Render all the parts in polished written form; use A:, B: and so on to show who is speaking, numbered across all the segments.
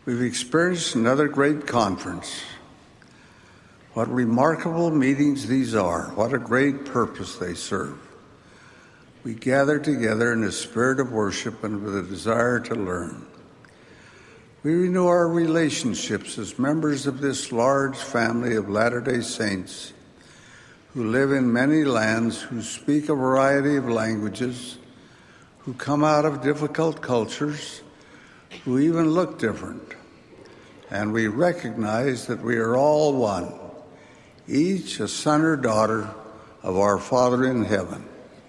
A: We've experienced another great conference. What remarkable meetings these are. What a great purpose they serve. We gather together in a spirit of worship and with a desire to learn. We renew our relationships as members of this large family of Latter-day Saints who live in many lands, who speak a variety of languages, who come out of difficult cultures, who even look different. And we recognize that we are all one, each a son or daughter of our Father in heaven.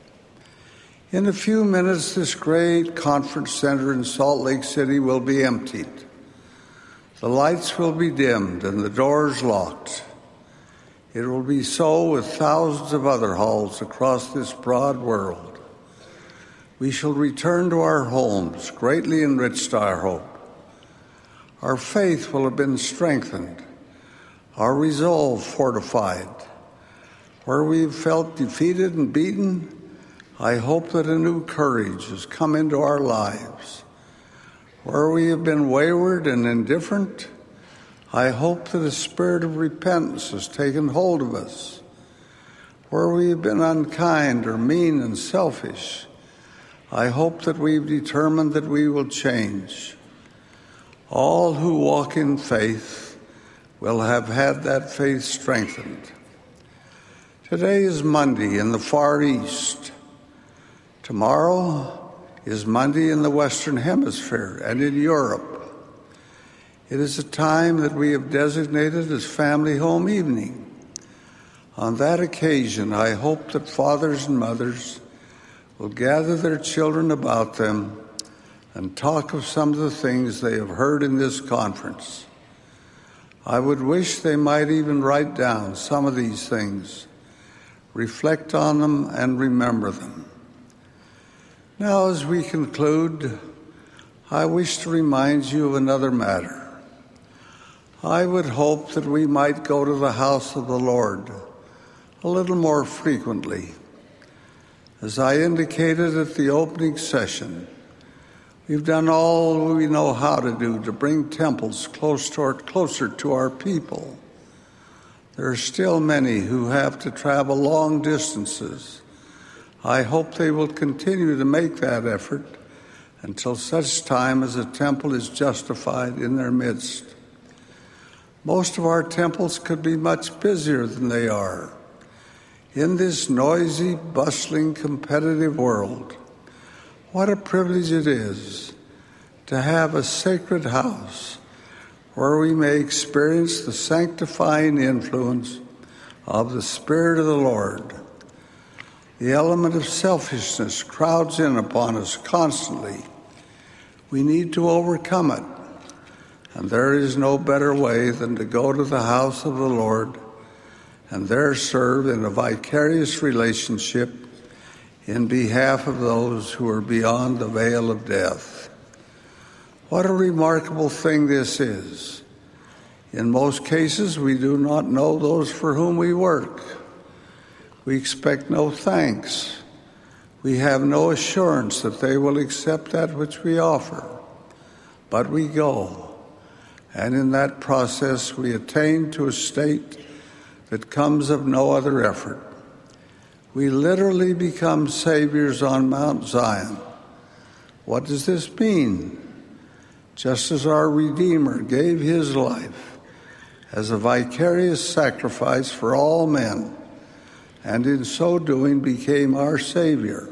A: In a few minutes, this great conference center in Salt Lake City will be emptied. The lights will be dimmed and the doors locked. It will be so with thousands of other halls across this broad world. We shall return to our homes, greatly enriched, I hope. Our faith will have been strengthened, our resolve fortified. Where we've felt defeated and beaten, I hope that a new courage has come into our lives. Where we have been wayward and indifferent, I hope that a spirit of repentance has taken hold of us. Where we have been unkind or mean and selfish, I hope that we've determined that we will change. All who walk in faith will have had that faith strengthened. Today is Monday in the Far East. Tomorrow is Monday in the Western Hemisphere and in Europe. It is a time that we have designated as Family Home Evening. On that occasion, I hope that fathers and mothers will gather their children about them and talk of some of the things they have heard in this conference. I would wish they might even write down some of these things, reflect on them, and remember them. Now, as we conclude, I wish to remind you of another matter. I would hope that we might go to the house of the Lord a little more frequently. As I indicated at the opening session, we've done all we know how to do to bring temples closer to our people. There are still many who have to travel long distances. I hope they will continue to make that effort until such time as a temple is justified in their midst. Most of our temples could be much busier than they are. In this noisy, bustling, competitive world, what a privilege it is to have a sacred house where we may experience the sanctifying influence of the Spirit of the Lord. The element of selfishness crowds in upon us constantly. We need to overcome it, and there is no better way than to go to the house of the Lord and there serve in a vicarious relationship in behalf of those who are beyond the veil of death. What a remarkable thing this is. In most cases, we do not know those for whom we work. We expect no thanks. We have no assurance that they will accept that which we offer. But we go, and in that process we attain to a state that comes of no other effort. We literally become saviors on Mount Zion. What does this mean? Just as our Redeemer gave his life as a vicarious sacrifice for all men, and in so doing became our Savior,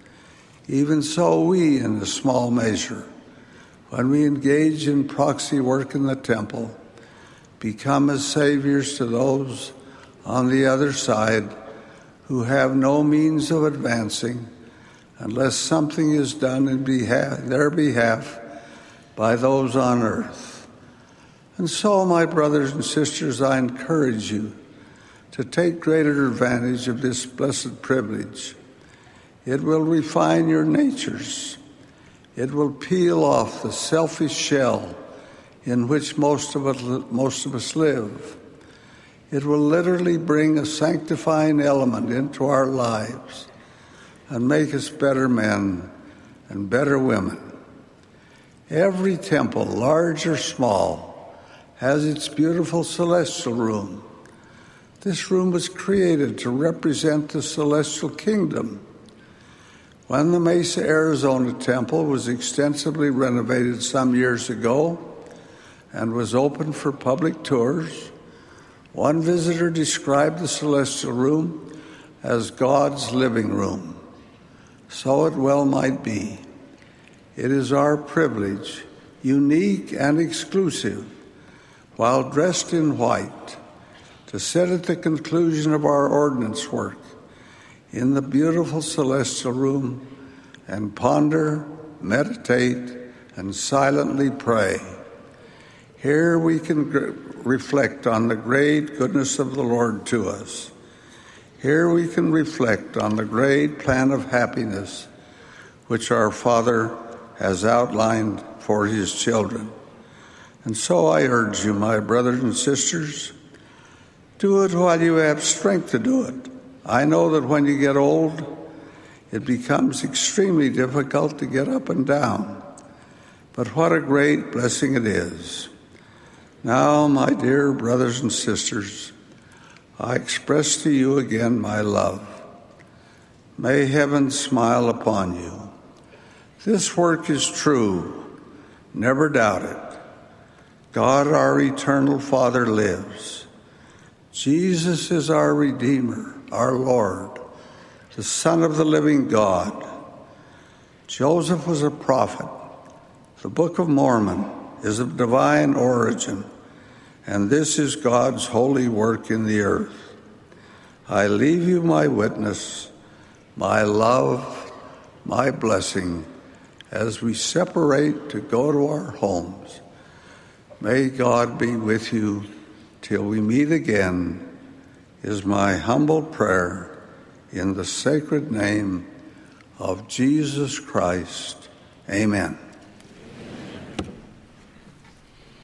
A: even so we, in a small measure, when we engage in proxy work in the temple, become as saviors to those on the other side who have no means of advancing unless something is done in their behalf by those on earth. And so, my brothers and sisters, I encourage you to take greater advantage of this blessed privilege. It will refine your natures. It will peel off the selfish shell in which most of us live. It will literally bring a sanctifying element into our lives and make us better men and better women. Every temple, large or small, has its beautiful celestial room. This room was created to represent the celestial kingdom. When the Mesa, Arizona temple was extensively renovated some years ago and was opened for public tours, one visitor described the celestial room as God's living room. So it well might be. It is our privilege, unique and exclusive, while dressed in white, to sit at the conclusion of our ordinance work in the beautiful celestial room and ponder, meditate, and silently pray. Here we can reflect on the great goodness of the Lord to us. Here we can reflect on the great plan of happiness which our Father has outlined for his children. And so I urge you, my brothers and sisters, do it while you have strength to do it. I know that when you get old, it becomes extremely difficult to get up and down. But what a great blessing it is. Now, my dear brothers and sisters, I express to you again my love. May heaven smile upon you. This work is true. Never doubt it. God, our eternal Father, lives. Jesus is our Redeemer, our Lord, the Son of the living God. Joseph was a prophet. The Book of Mormon is of divine origin, and this is God's holy work in the earth. I leave you my witness, my love, my blessing, as we separate to go to our homes. May God be with you till we meet again, is my humble prayer in the sacred name of Jesus Christ. Amen.